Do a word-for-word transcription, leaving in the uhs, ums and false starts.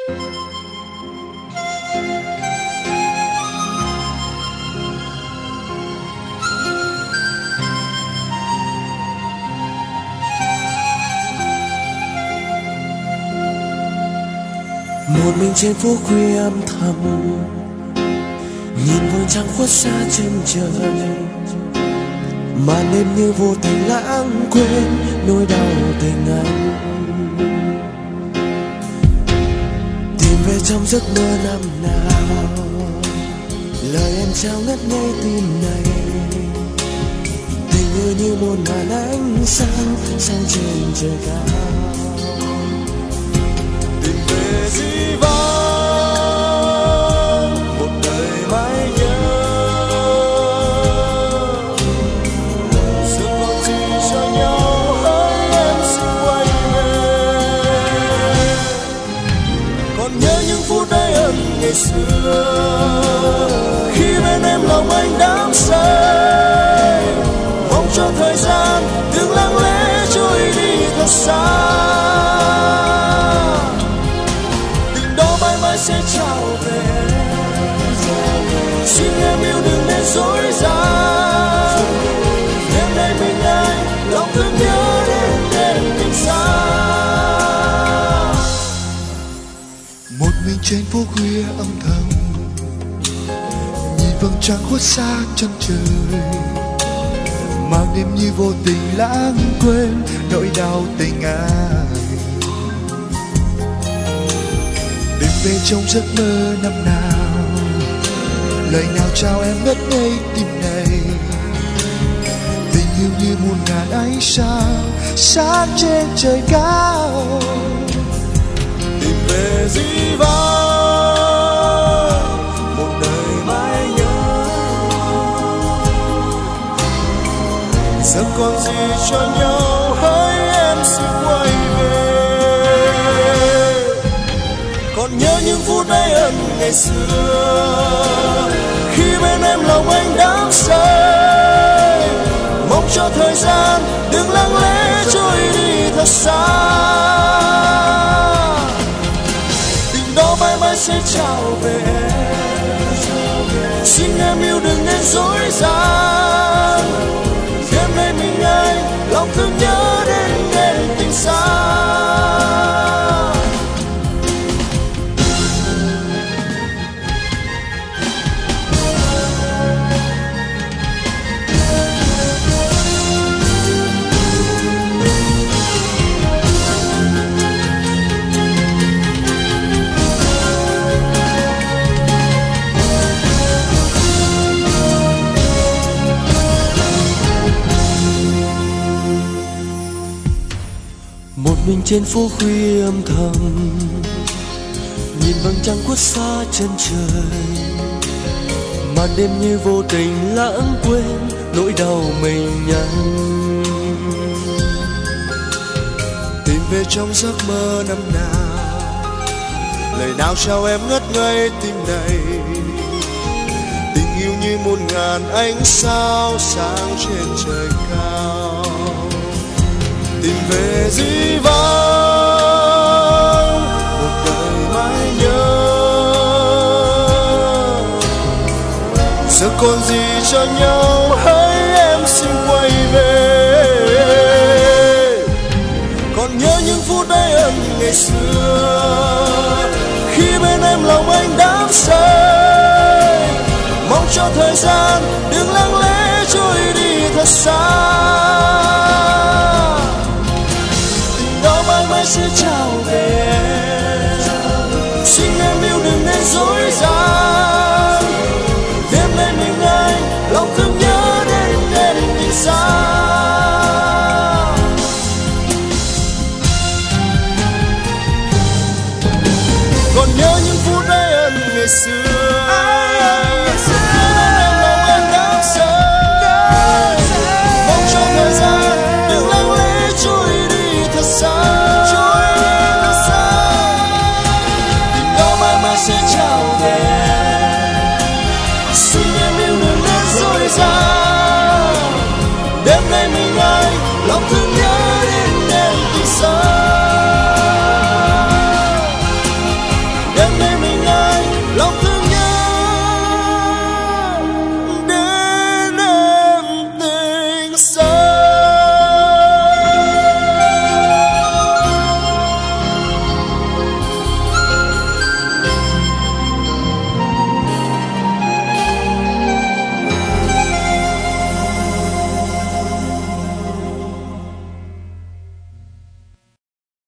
Một mình trên phố khuya âm thầm, nhìn vầng trăng khuất xa chân trời, màn đêm như vô tình lãng quên nỗi đau tình anh. Tìm về trong giấc mơ năm nào, lời em trao ngất ngây tim này, tình yêu như một màn ánh sáng sáng trên trời cao. Tìm về dĩ vãng một đời mãi nhớ, giờ còn gì cho nhau, hỡi em xin quay về. Còn nhớ những phút đầy ân ngày xưa, khi bên em lòng anh đắm say, mong cho thời gian đừng lặng lẽ trôi đi thật xa. Sẽ trao về, xin em yêu đừng nên dối gian. Đêm nay mình anh lòng thương nhớ đến đêm tình xa. Một mình trên phố khuya âm thầm, nhìn vầng trăng khuất xa chân trời, mang đêm như vô tình lãng quên nỗi đau tình ai. Về trong giấc mơ năm nào, lời nào trao em ngất ngây tim này, tình yêu như muôn ngàn ánh sao sáng trên trời cao. Tìm về dĩ vãng một đời mãi nhớ, giờ còn gì cho nhau, hỡi em xin quay về. Còn nhớ những phút đầy ân ngày xưa, khi bên em lòng anh đắm say, mong cho thời gian đừng lặng lẽ trôi đi thật xa. Tình đó mãi mãi sẽ trao về, xin em yêu đừng nên dối gian. Đêm nay mình anh lòng thương nhớ đến đêm tình xa. Một mình trên phố khuya âm thầm, nhìn vầng trăng khuất xa chân trời, màn đêm như vô tình lãng quên nỗi đau mình nhân. Tìm về trong giấc mơ năm nào, lời nào trao em ngất ngây tim này, tình yêu như muôn ngàn ánh sao sáng trên trời cao. Tìm về dĩ vãng một đời mãi nhớ, giờ còn gì cho nhau, hỡi em xin quay về. Còn nhớ những phút đầy ân ngày xưa, khi bên em lòng anh đắm say, mong cho thời gian đừng lặng lẽ trôi đi thật xa. Sẽ trao về, xin em yêu đừng nên dối gian. Đêm nay mình anh lòng thương nhớ đến đêm tình xa. Còn nhớ những phút đầy ân ngày xưa,